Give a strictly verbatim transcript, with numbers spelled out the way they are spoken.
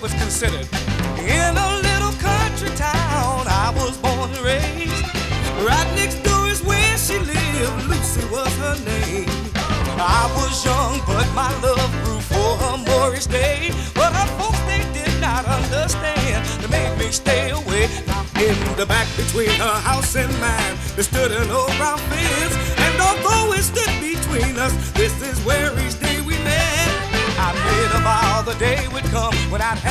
was considered. In a little country town I was born and raised. Right next door is where she lived, Lucy was her name. I was young, but my love grew for her more each day. But her folks, they did not understand. They made me stay away. In the back between her house and mine, there stood an old brown fence. And although it stood between us, this is where each day we met. I made a vow the day would come when I'd have